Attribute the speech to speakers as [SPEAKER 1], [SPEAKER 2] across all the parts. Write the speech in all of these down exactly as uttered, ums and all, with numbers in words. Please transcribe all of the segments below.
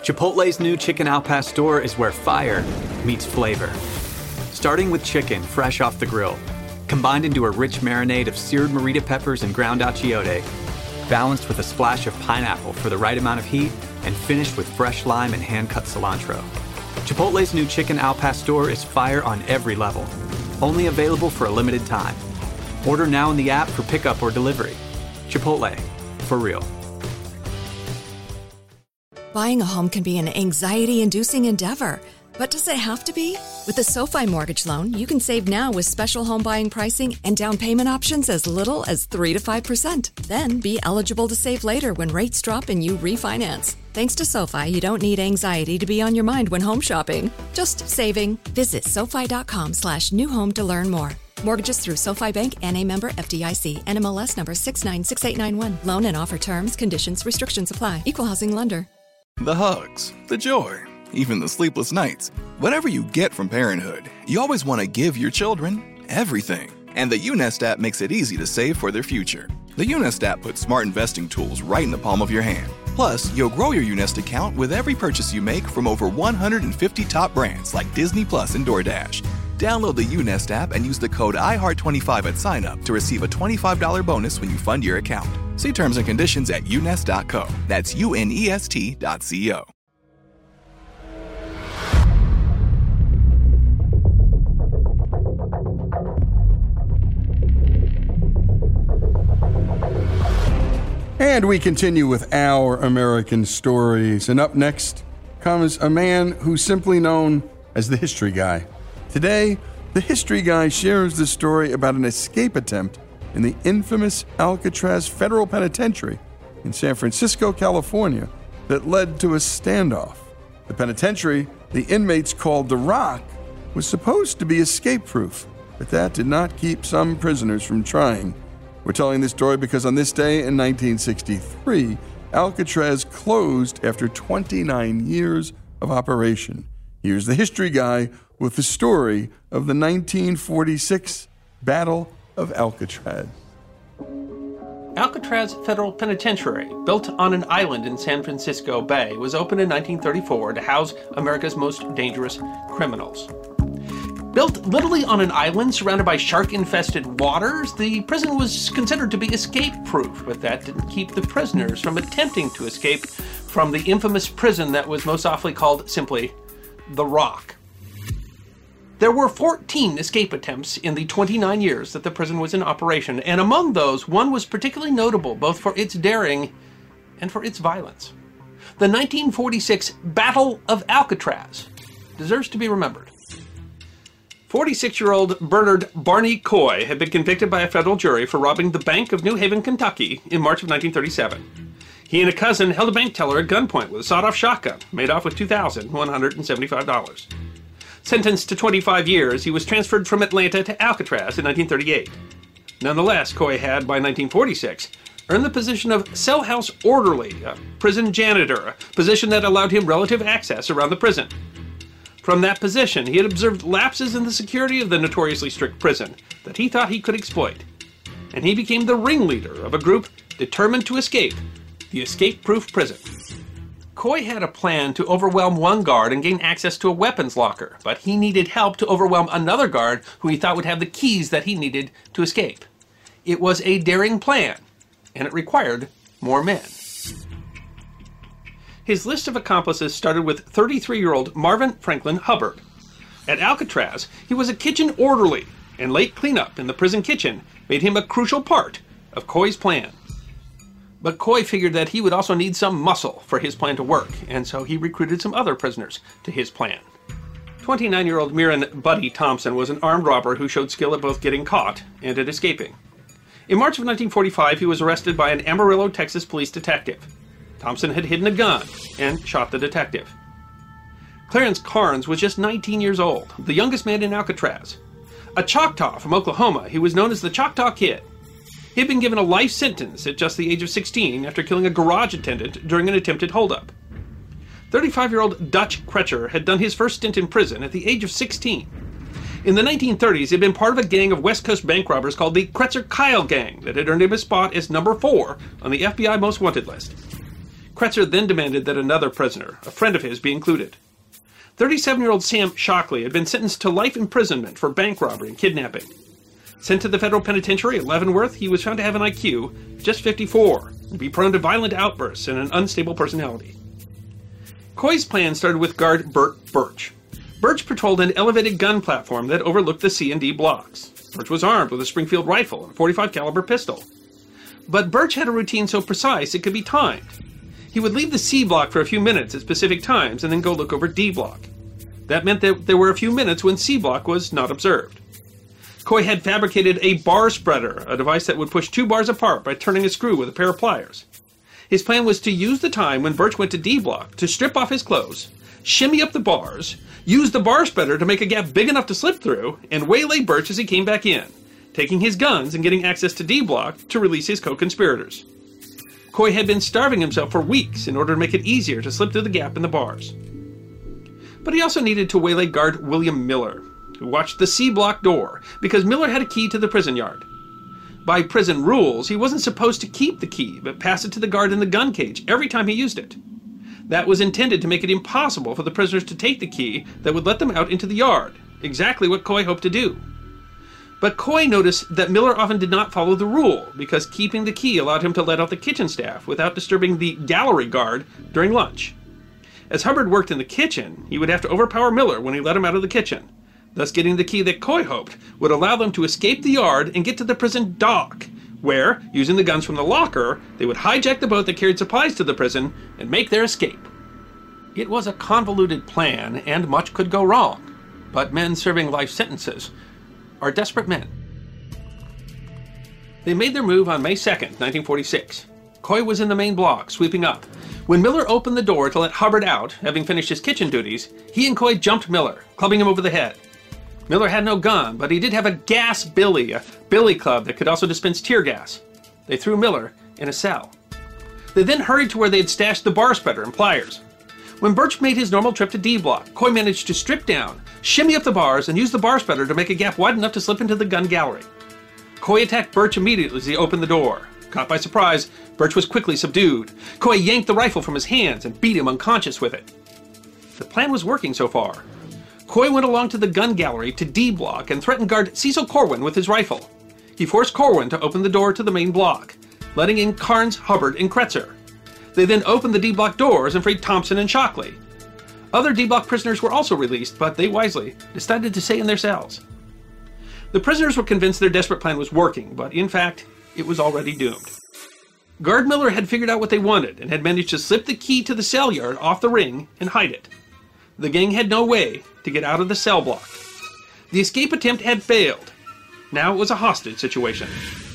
[SPEAKER 1] Chipotle's new Chicken Al Pastor is where fire meets flavor. Starting with chicken fresh off the grill, combined into a rich marinade of seared morita peppers and ground achiote, balanced with a splash of pineapple for the right amount of heat, and finished with fresh lime and hand-cut cilantro. Chipotle's new Chicken Al Pastor is fire on every level. Only available for a limited time. Order now in the app for pickup or delivery. Chipotle, for real.
[SPEAKER 2] Buying a home can be an anxiety-inducing endeavor. But does it have to be? With the SoFi Mortgage Loan, you can save now with special home buying pricing and down payment options as little as three to five percent. Then be eligible to save later when rates drop and you refinance. Thanks to SoFi, you don't need anxiety to be on your mind when home shopping. Just saving. Visit SoFi.com slash new home to learn more. Mortgages through SoFi Bank, N A member F D I C, N M L S number six nine six eight nine one. Loan and offer terms, conditions, restrictions apply. Equal housing lender.
[SPEAKER 3] The hugs, the joy, even the sleepless nights. Whatever you get from parenthood, you always want to give your children everything. And the YouNest app makes it easy to save for their future. The YouNest app puts smart investing tools right in the palm of your hand. Plus, you'll grow your YouNest account with every purchase you make from over one hundred fifty top brands like Disney Plus and DoorDash. Download the YouNest app and use the code I heart twenty-five at sign up to receive a twenty-five dollars bonus when you fund your account. See terms and conditions at U Nest dot co. That's U N E S T dot C O.
[SPEAKER 4] And we continue with our American stories. And up next comes a man who's simply known as the History Guy. Today, the History Guy shares the story about an escape attempt in the infamous Alcatraz Federal Penitentiary in San Francisco, California, that led to a standoff. The penitentiary, the inmates called the Rock, was supposed to be escape-proof, but that did not keep some prisoners from trying. We're telling this story because on this day in nineteen sixty-three, Alcatraz closed after twenty-nine years of operation. Here's the History Guy with the story of the nineteen forty-six Battle of Alcatraz.
[SPEAKER 5] Alcatraz Federal Penitentiary, built on an island in San Francisco Bay, was opened in nineteen thirty-four to house America's most dangerous criminals. Built literally on an island surrounded by shark-infested waters, the prison was considered to be escape-proof, but that didn't keep the prisoners from attempting to escape from the infamous prison that was most awfully called simply the Rock. There were fourteen escape attempts in the twenty-nine years that the prison was in operation, and among those, one was particularly notable both for its daring and for its violence. The nineteen forty-six Battle of Alcatraz deserves to be remembered. forty-six-year-old Bernard Barney Coy had been convicted by a federal jury for robbing the Bank of New Haven, Kentucky in March of nineteen thirty-seven. He and a cousin held a bank teller at gunpoint with a sawed-off shotgun, made off with two thousand one hundred seventy-five dollars. Sentenced to twenty-five years, he was transferred from Atlanta to Alcatraz in nineteen thirty-eight. Nonetheless, Coy had, by nineteen forty-six, earned the position of cell house orderly, a prison janitor, a position that allowed him relative access around the prison. From that position, he had observed lapses in the security of the notoriously strict prison that he thought he could exploit. And he became the ringleader of a group determined to escape the escape-proof prison. Coy had a plan to overwhelm one guard and gain access to a weapons locker, but he needed help to overwhelm another guard who he thought would have the keys that he needed to escape. It was a daring plan, and it required more men. His list of accomplices started with thirty-three-year-old Marvin Franklin Hubbard. At Alcatraz, he was a kitchen orderly, and late cleanup in the prison kitchen made him a crucial part of Coy's plan. But Coy figured that he would also need some muscle for his plan to work, and so he recruited some other prisoners to his plan. twenty-nine-year-old Miran Buddy Thompson was an armed robber who showed skill at both getting caught and at escaping. In March of nineteen forty-five, he was arrested by an Amarillo, Texas police detective. Thompson had hidden a gun and shot the detective. Clarence Carnes was just nineteen years old, the youngest man in Alcatraz. A Choctaw from Oklahoma, he was known as the Choctaw Kid. He had been given a life sentence at just the age of sixteen after killing a garage attendant during an attempted holdup. thirty-five-year-old Dutch Kretcher had done his first stint in prison at the age of sixteen. In the nineteen thirties, he had been part of a gang of West Coast bank robbers called the Kretzer Kyle Gang that had earned him a spot as number four on the F B I Most Wanted list. Kretzer then demanded that another prisoner, a friend of his, be included. thirty-seven-year-old Sam Shockley had been sentenced to life imprisonment for bank robbery and kidnapping. Sent to the federal penitentiary at Leavenworth, he was found to have an I Q just fifty-four and be prone to violent outbursts and an unstable personality. Coy's plan started with guard Bert Birch. Birch patrolled an elevated gun platform that overlooked the C and D blocks. Birch was armed with a Springfield rifle and a forty-five caliber pistol. But Birch had a routine so precise it could be timed. He would leave the C block for a few minutes at specific times and then go look over D block. That meant that there were a few minutes when C block was not observed. Coy had fabricated a bar spreader, a device that would push two bars apart by turning a screw with a pair of pliers. His plan was to use the time when Birch went to D block to strip off his clothes, shimmy up the bars, use the bar spreader to make a gap big enough to slip through, and waylay Birch as he came back in, taking his guns and getting access to D block to release his co-conspirators. Coy had been starving himself for weeks in order to make it easier to slip through the gap in the bars. But he also needed to waylay guard William Miller, who watched the C block door, because Miller had a key to the prison yard. By prison rules, he wasn't supposed to keep the key, but pass it to the guard in the gun cage every time he used it. That was intended to make it impossible for the prisoners to take the key that would let them out into the yard, exactly what Coy hoped to do. But Coy noticed that Miller often did not follow the rule, because keeping the key allowed him to let out the kitchen staff without disturbing the gallery guard during lunch. As Hubbard worked in the kitchen, he would have to overpower Miller when he let him out of the kitchen, thus getting the key that Coy hoped would allow them to escape the yard and get to the prison dock, where, using the guns from the locker, they would hijack the boat that carried supplies to the prison and make their escape. It was a convoluted plan, and much could go wrong, but men serving life sentences are desperate men. They made their move on May second, nineteen forty-six. Coy was in the main block, sweeping up. When Miller opened the door to let Hubbard out, having finished his kitchen duties, he and Coy jumped Miller, clubbing him over the head. Miller had no gun, but he did have a gas billy, a billy club that could also dispense tear gas. They threw Miller in a cell. They then hurried to where they had stashed the bar spreader and pliers. When Birch made his normal trip to D block, Coy managed to strip down, shimmy up the bars, and use the bar spreader to make a gap wide enough to slip into the gun gallery. Coy attacked Birch immediately as he opened the door. Caught by surprise, Birch was quickly subdued. Coy yanked the rifle from his hands and beat him unconscious with it. The plan was working so far. Coy went along to the gun gallery to D block and threatened guard Cecil Corwin with his rifle. He forced Corwin to open the door to the main block, letting in Carnes, Hubbard, and Kretzer. They then opened the D block doors and freed Thompson and Shockley. Other D block prisoners were also released, but they wisely decided to stay in their cells. The prisoners were convinced their desperate plan was working, but in fact, it was already doomed. Guard Miller had figured out what they wanted and had managed to slip the key to the cell yard off the ring and hide it. The gang had no way to get out of the cell block. The escape attempt had failed. Now it was a hostage situation.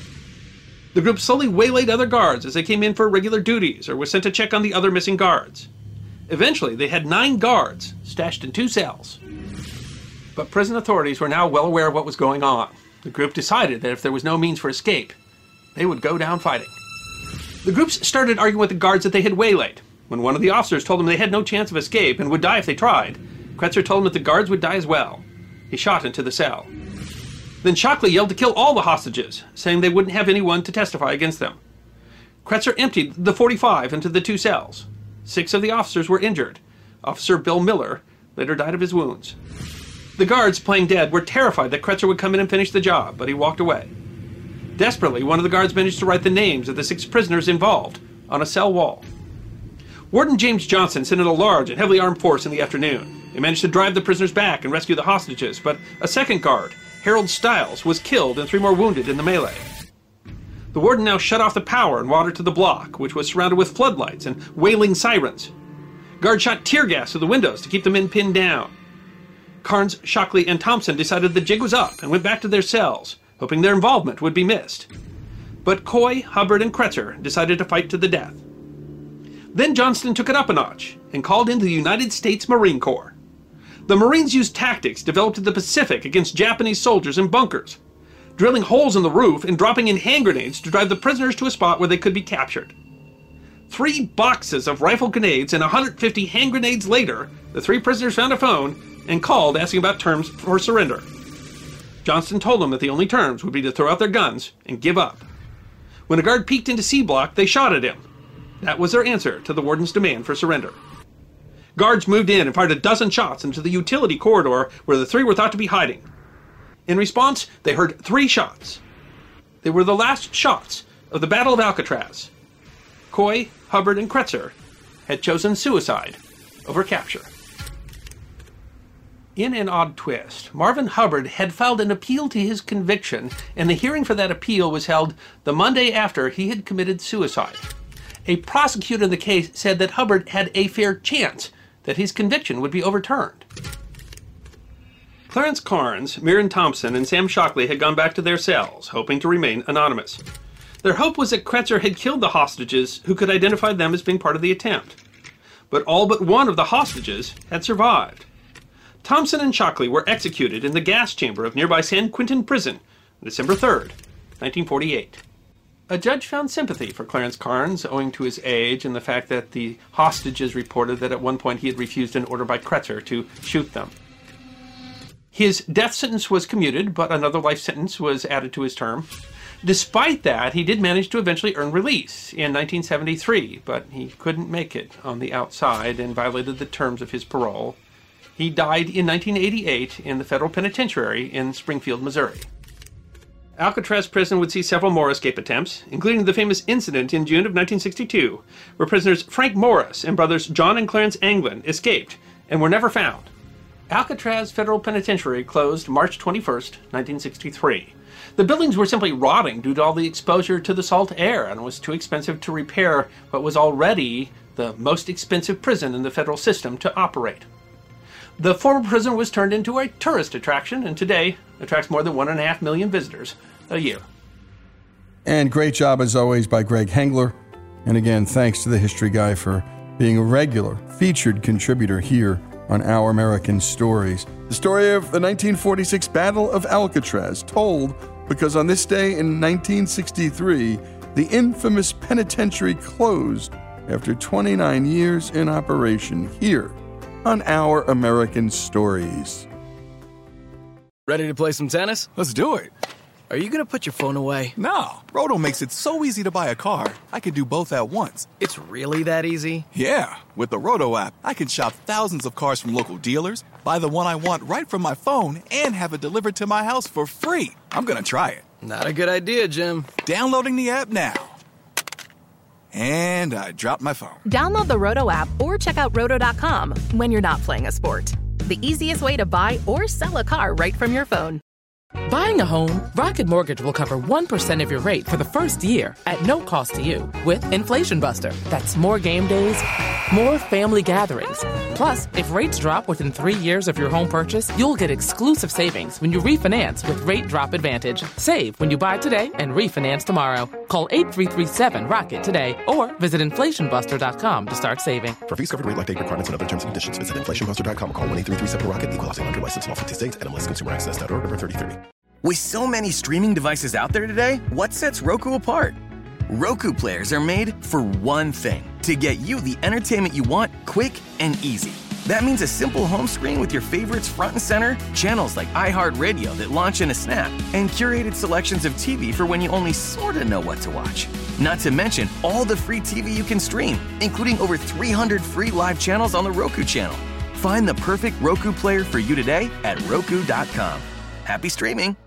[SPEAKER 5] The group slowly waylaid other guards as they came in for regular duties or were sent to check on the other missing guards. Eventually, they had nine guards stashed in two cells. But prison authorities were now well aware of what was going on. The group decided that if there was no means for escape, they would go down fighting. The groups started arguing with the guards that they had waylaid. When one of the officers told them they had no chance of escape and would die if they tried, Kretzer told them that the guards would die as well. He shot into the cell. Then Shockley yelled to kill all the hostages, saying they wouldn't have anyone to testify against them. Kretzer emptied the forty-five into the two cells. Six of the officers were injured. Officer Bill Miller later died of his wounds. The guards, playing dead, were terrified that Kretzer would come in and finish the job, but he walked away. Desperately, one of the guards managed to write the names of the six prisoners involved on a cell wall. Warden James Johnson sent in a large and heavily armed force in the afternoon. They managed to drive the prisoners back and rescue the hostages, but a second guard, Harold Stiles, was killed and three more wounded in the melee. The warden now shut off the power and water to the block, which was surrounded with floodlights and wailing sirens. Guards shot tear gas through the windows to keep the men pinned down. Carnes, Shockley, and Thompson decided the jig was up and went back to their cells, hoping their involvement would be missed. But Coy, Hubbard, and Kretzer decided to fight to the death. Then Johnston took it up a notch and called in the United States Marine Corps. The Marines used tactics developed in the Pacific against Japanese soldiers in bunkers, drilling holes in the roof and dropping in hand grenades to drive the prisoners to a spot where they could be captured. Three boxes of rifle grenades and one hundred fifty hand grenades later, the three prisoners found a phone and called asking about terms for surrender. Johnston told them that the only terms would be to throw out their guns and give up. When a guard peeked into C block, they shot at him. That was their answer to the warden's demand for surrender. Guards moved in and fired a dozen shots into the utility corridor where the three were thought to be hiding. In response, they heard three shots. They were the last shots of the Battle of Alcatraz. Coy, Hubbard, and Kretzer had chosen suicide over capture. In an odd twist, Marvin Hubbard had filed an appeal to his conviction, and the hearing for that appeal was held the Monday after he had committed suicide. A prosecutor in the case said that Hubbard had a fair chance that his conviction would be overturned. Clarence Carnes, Myron Thompson, and Sam Shockley had gone back to their cells, hoping to remain anonymous. Their hope was that Kretzer had killed the hostages who could identify them as being part of the attempt. But all but one of the hostages had survived. Thompson and Shockley were executed in the gas chamber of nearby San Quentin Prison on December third, nineteen forty-eight. A judge found sympathy for Clarence Carnes, owing to his age and the fact that the hostages reported that at one point he had refused an order by Kretzer to shoot them. His death sentence was commuted, but another life sentence was added to his term. Despite that, he did manage to eventually earn release in nineteen seventy-three, but he couldn't make it on the outside and violated the terms of his parole. He died in nineteen eighty-eight in the federal penitentiary in Springfield, Missouri. Alcatraz prison would see several more escape attempts, including the famous incident in June of nineteen sixty-two, where prisoners Frank Morris and brothers John and Clarence Anglin escaped and were never found. Alcatraz Federal Penitentiary closed March twenty-first, nineteen sixty-three. The buildings were simply rotting due to all the exposure to the salt air, and it was too expensive to repair what was already the most expensive prison in the federal system to operate. The former prison was turned into a tourist attraction, and today attracts more than one and a half million visitors a year.
[SPEAKER 4] And great job, as always, by Greg Hengler. And again, thanks to the History Guy for being a regular featured contributor here on Our American Stories. The story of the nineteen forty-six Battle of Alcatraz, told because on this day in nineteen sixty-three, the infamous penitentiary closed after twenty-nine years in operation here on Our American Stories.
[SPEAKER 6] Ready to play some tennis?
[SPEAKER 7] Let's do it.
[SPEAKER 6] Are you going to put your phone away?
[SPEAKER 7] No. Roto makes it so easy to buy a car, I can do both at once.
[SPEAKER 6] It's really that easy?
[SPEAKER 7] Yeah. With the Roto app, I can shop thousands of cars from local dealers, buy the one I want right from my phone, and have it delivered to my house for free. I'm going to try it.
[SPEAKER 6] Not a good idea, Jim.
[SPEAKER 7] Downloading the app now. And I dropped my phone.
[SPEAKER 8] Download the Roto app or check out roto dot com when you're not playing a sport. The easiest way to buy or sell a car right from your phone.
[SPEAKER 9] Buying a home, Rocket Mortgage will cover one percent of your rate for the first year at no cost to you with Inflation Buster. That's more game days, more family gatherings. Plus, if rates drop within three years of your home purchase, you'll get exclusive savings when you refinance with Rate Drop Advantage. Save when you buy today and refinance tomorrow. Call eight three three seven, ROCKET today or visit inflation buster dot com to start saving.
[SPEAKER 10] For fees covered rate like date requirements and other terms and conditions, visit inflation buster dot com or call one eight three three seven, ROCKET. Equal housing lender license in all fifty states. N M L S consumer access dot org number thirty thirty.
[SPEAKER 11] With so many streaming devices out there today, what sets Roku apart? Roku players are made for one thing, to get you the entertainment you want quick and easy. That means a simple home screen with your favorites front and center, channels like iHeartRadio that launch in a snap, and curated selections of T V for when you only sort of know what to watch. Not to mention all the free T V you can stream, including over three hundred free live channels on the Roku channel. Find the perfect Roku player for you today at roku dot com. Happy streaming!